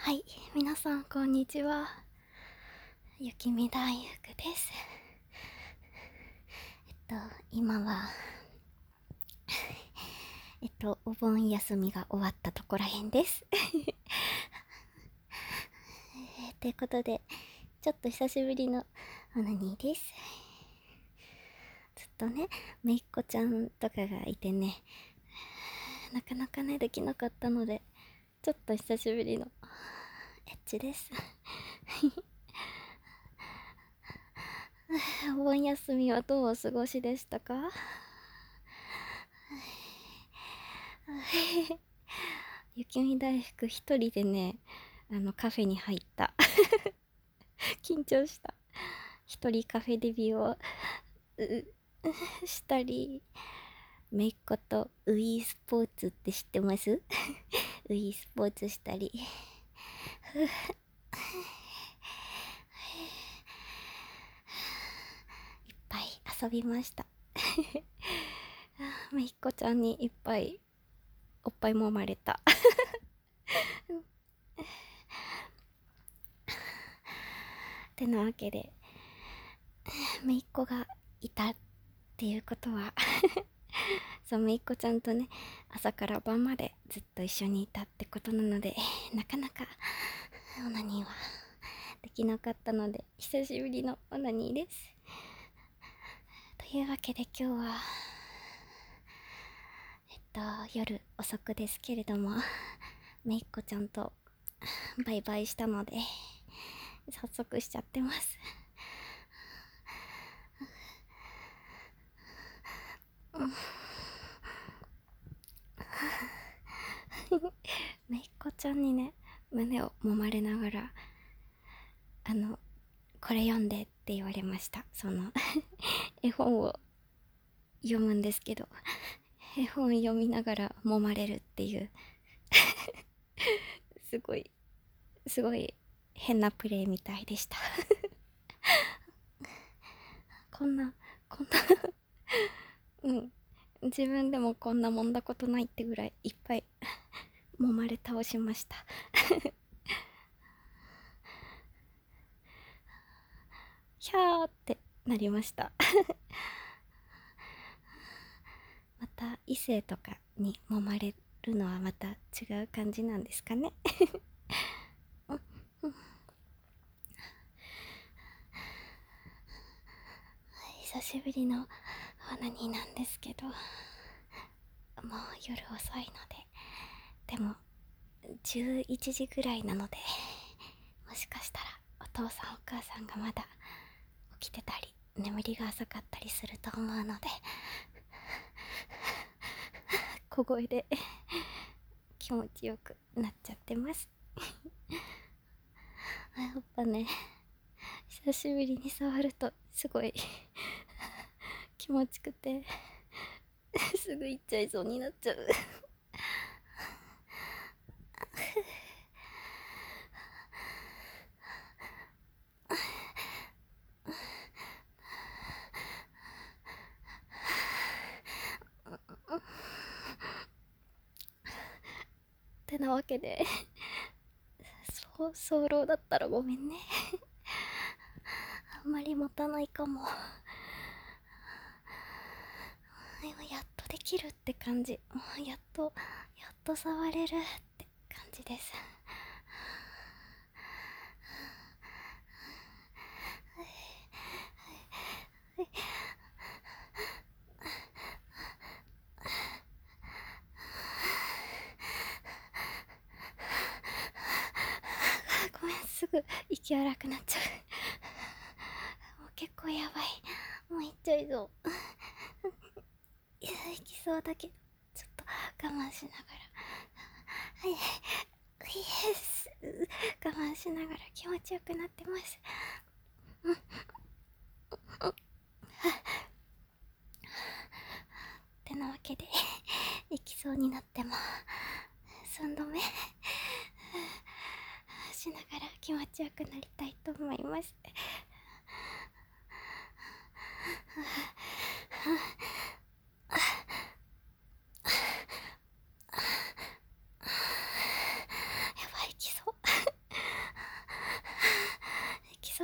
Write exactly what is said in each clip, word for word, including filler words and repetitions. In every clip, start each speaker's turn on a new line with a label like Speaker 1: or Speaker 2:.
Speaker 1: はい、皆さんこんにちは。雪見大福です。えっと、今は、えっと、お盆休みが終わったとこらへんです。えーということで、ちょっと久しぶりのオナニーです。ずっとね、めいっ子ちゃんとかがいてね、なかなかね、できなかったので、ちょっと久しぶりのエッチです。お盆休みはどうお過ごしでしたか？雪見大福一人でね、あのカフェに入った。緊張した。一人カフェデビューをしたり、めいっ子とウィースポーツって知ってます？ウィースポーツしたり、いっぱい遊びました。めいっ子ちゃんにいっぱいおっぱい揉まれた。てなわけで、めいっ子がいたっていうことはそう、めいっ子ちゃんとね、朝から晩までずっと一緒にいたってことなので、なかなかオナニーはできなかったので、久しぶりのオナニーです。というわけで今日は、えっと、夜遅くですけれども、めいっ子ちゃんとバイバイしたので、早速しちゃってます。めいっ子ちゃんにね、胸を揉まれながら、あの、これ読んでって言われました。その絵本を読むんですけど、絵本読みながら揉まれるっていうすごいすごい変なプレイみたいでした。こんなこんなうん自分でもこんな揉んだことないってぐらいいっぱい揉まれ倒しました。ひゃーってなりました。また異性とかに揉まれるのはまた違う感じなんですかね。久しぶりのオナニーなんですけど、もう夜遅いので、でもじゅういちじぐらいなので、もしかしたらお父さんお母さんがまだ起きてたり眠りが浅かったりすると思うので、小声で気持ちよくなっちゃってます。やっぱね、久しぶりに触るとすごい気持ちくてすぐ行っちゃいそうになっちゃう。てなわけで、そう早漏だったらごめんね。あんまり持たないかも。今やっとできるって感じ。やっとやっと触れるって感じです。ごめん、すぐ息荒くなっちゃう。もう結構やばい。もういっちゃいそう。いや、いきそうだけど、ちょっと我慢しながら。はい、イエス。我慢しながら気持ちよくなってます。ってなわけで、いきそうになっても、寸止めしながら気持ちよくなりたいと思います。やばい、きそう。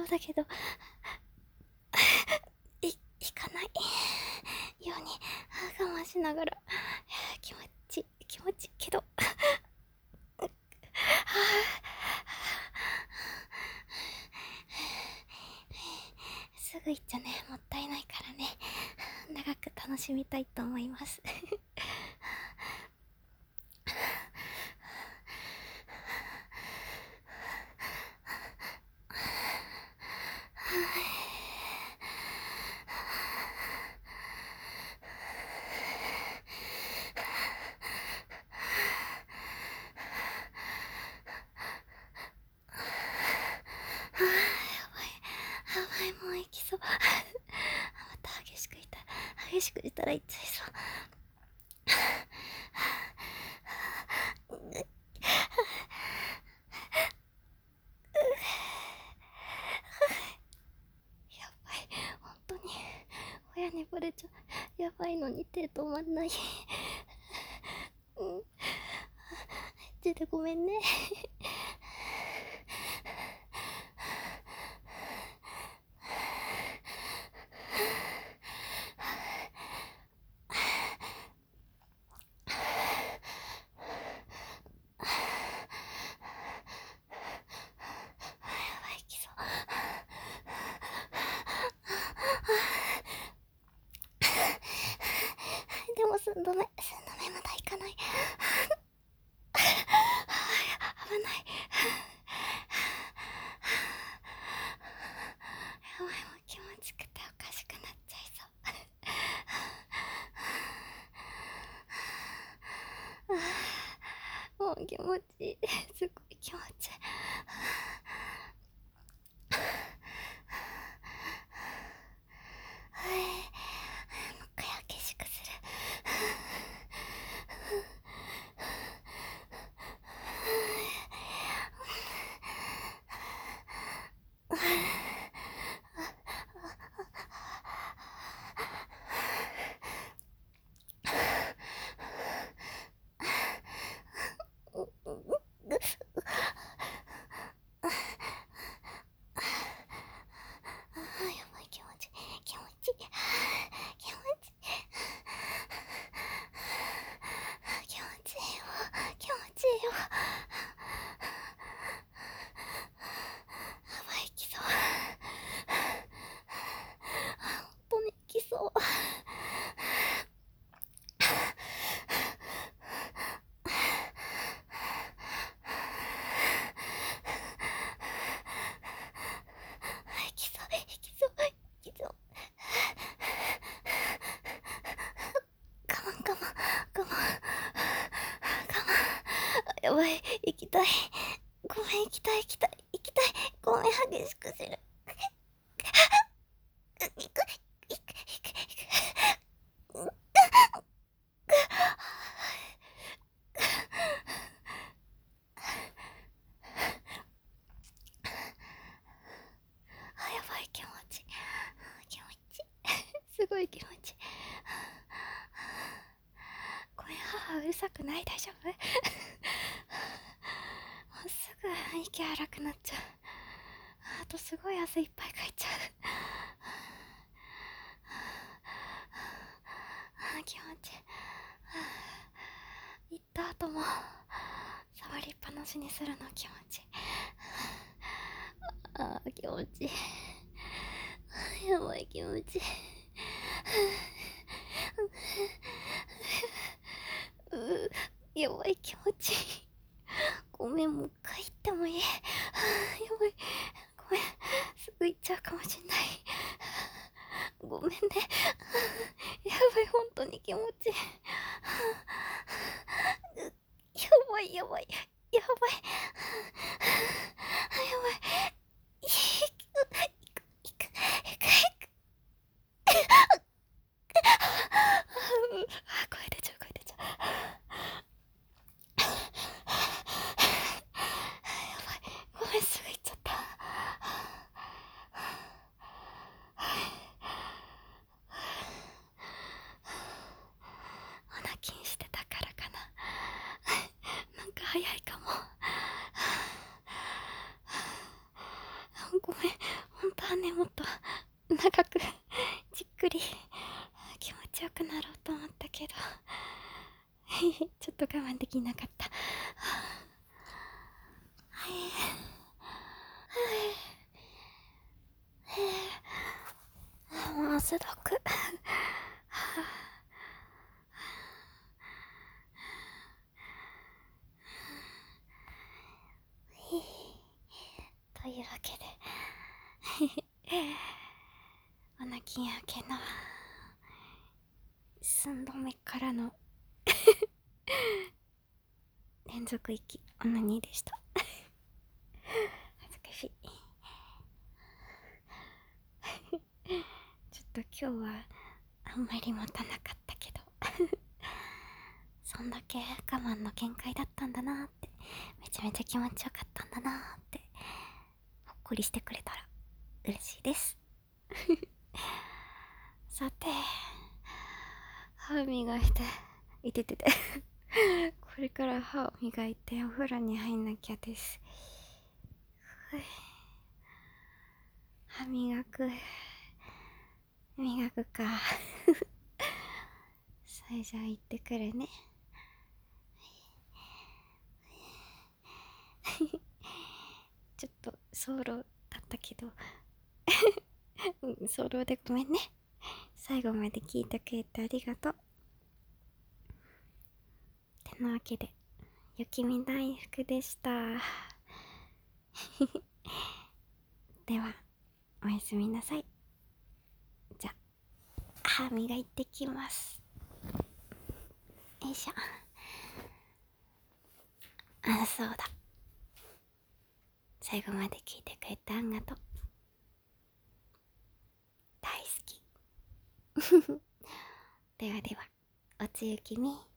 Speaker 1: だけどい行かないように我慢しながら気持ち気持ちいいけどすぐ行っちゃね、もったいないからね、長く楽しみたいと思いますやばい、もう行きそうまた激しくいた激しくいたらいっちゃいそうやばい、本当に親にバレちゃう。やばいのに手止まんないうん、マジでごめんねでも寸止め、寸止めまだいかない危ないやばい、もう気持ちくておかしくなっちゃいそうもう気持ちいい、すごい気持ちいいはい、もう一回激しくするやばい、気持ちいい気持ちいい気持ちいい気持ちいいよ気持ちいいよやばい、きそう本当にきそうきそうきそうきそう我慢我慢我慢我慢やばい、行きたいごめん、行きたい行きたい行きたいごめん、激しくする行く行く行く行くあ、やばい、気持ち気持ちすごい気持ち声母うるさくない？大丈夫？もうすぐ息荒くなっちゃう。あとすごい汗いっぱいかいちゃうあ、気持ちいい。行った後も触りっぱなしにするの気持ちいい。あー、気持ちいい。やばい、気持ちいい。うー、やばい、気持ちいい。ごめん、もう一回行ってもいい？やばい、ごめん、すぐ行っちゃうかもしんない。ごめんね。やばい、本当に気持ちいい。やばい、やばい、やばい。やばい。行く、行く、行く、行く、行く。あ、声出ちゃう、声出ちゃう。やばい、ごめん、すぐ行っちゃった。オナキンしてたからかな。なんか早いかも。ごめん、 脱毒というわけでオナキン明けの寸止めからの連続息オナニーでした恥ずかしいちょっと今日はあんまり持たなかったけどそんだけ我慢の限界だったんだなーって、めちゃめちゃ気持ちよかったんだなーってほっこりしてくれたら嬉しいですさて、歯磨いていてててこれから歯を磨いてお風呂に入んなきゃです。歯磨く磨くかそれじゃあ行ってくるねちょっとソロだったけどうん、ソロでごめんね。最後まで聞いてくれてありがとう。てなわけで、雪見大福でした。では、おやすみなさい。じゃ、歯磨いてきます。よいしょ。あ、そうだ。最後まで聞いてくれてありがとう。大好き。ではでは、おつゆきみ。